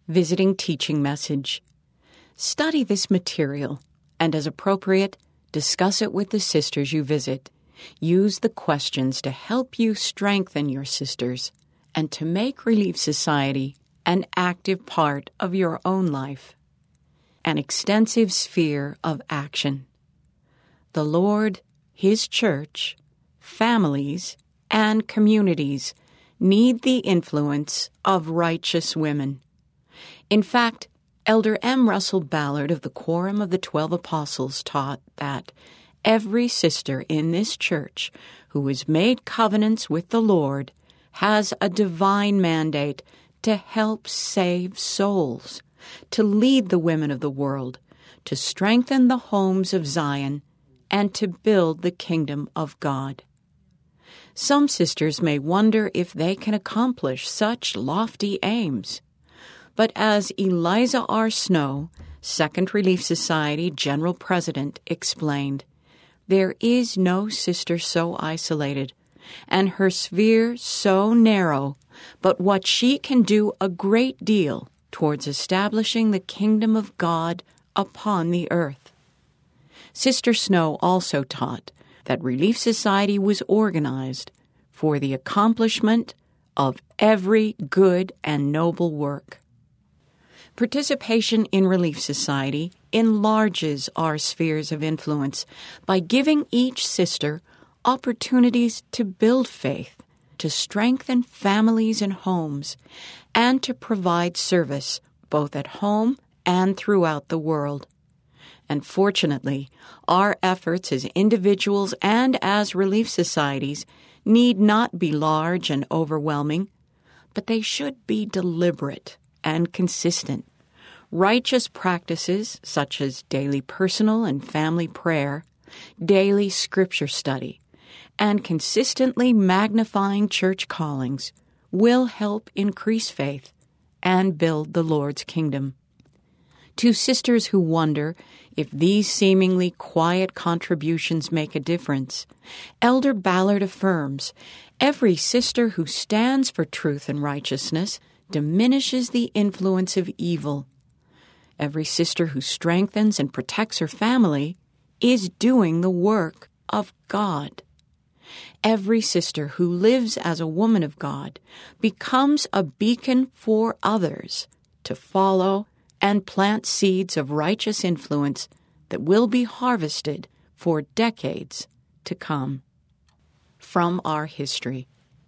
Visiting teaching message. Study this material and, as appropriate, discuss it with the sisters you visit. Use the questions to help you strengthen your sisters and to make Relief Society an active part of your own life. An extensive sphere of action. The Lord, His church, families, and communities need the influence of righteous women. In fact, Elder M. Russell Ballard of the Quorum of the 12 Apostles taught that every sister in this church who has made covenants with the Lord has a divine mandate to help save souls, to lead the women of the world, to strengthen the homes of Zion, and to build the kingdom of God. Some sisters may wonder if they can accomplish such lofty aims. But as Eliza R. Snow, Second Relief Society General President, explained, there is no sister so isolated, and her sphere so narrow, but what she can do a great deal towards establishing the kingdom of God upon the earth. Sister Snow also taught that Relief Society was organized for the accomplishment of every good and noble work. Participation in Relief Society enlarges our spheres of influence by giving each sister opportunities to build faith, to strengthen families and homes, and to provide service both at home and throughout the world. And fortunately, our efforts as individuals and as relief societies need not be large and overwhelming, but they should be deliberate and consistent. Righteous practices such as daily personal and family prayer, daily scripture study, and consistently magnifying church callings will help increase faith and build the Lord's kingdom. To sisters who wonder if these seemingly quiet contributions make a difference, Elder Ballard affirms, every sister who stands for truth and righteousness diminishes the influence of evil. Every sister who strengthens and protects her family is doing the work of God. Every sister who lives as a woman of God becomes a beacon for others to follow and plant seeds of righteous influence that will be harvested for decades to come. From our history.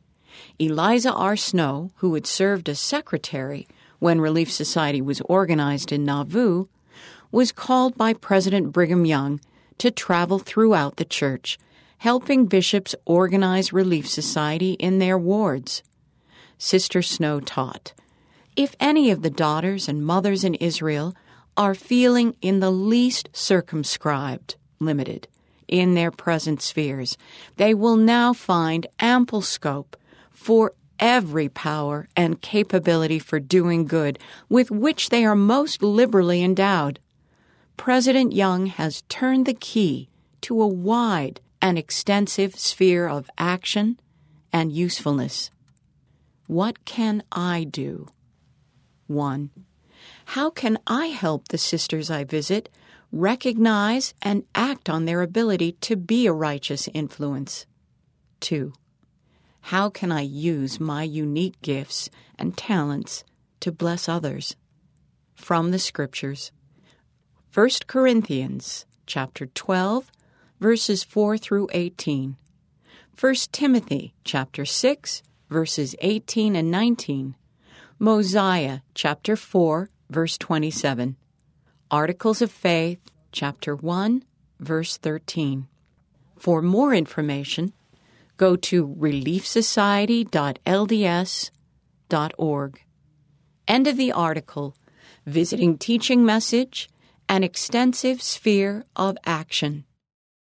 Eliza R. Snow, who had served as secretary when Relief Society was organized in Nauvoo, was called by President Brigham Young to travel throughout the church, helping bishops organize Relief Society in their wards. Sister Snow taught, if any of the daughters and mothers in Israel are feeling in the least circumscribed, limited, in their present spheres, they will now find ample scope for every power and capability for doing good with which they are most liberally endowed. President Young has turned the key to a wide and extensive sphere of action and usefulness. What can I do? 1. How can I help the sisters I visit recognize and act on their ability to be a righteous influence? 2. How can I use my unique gifts and talents to bless others? From the Scriptures. 1 Corinthians chapter 12, verses 4 through 18. 1 Timothy chapter 6, verses 18 and 19. Mosiah chapter 4, verse 27. Articles of Faith chapter 1, verse 13. For more information, go to reliefsociety.lds.org. End of the article, Visiting Teaching Message, An Extensive Sphere of Action.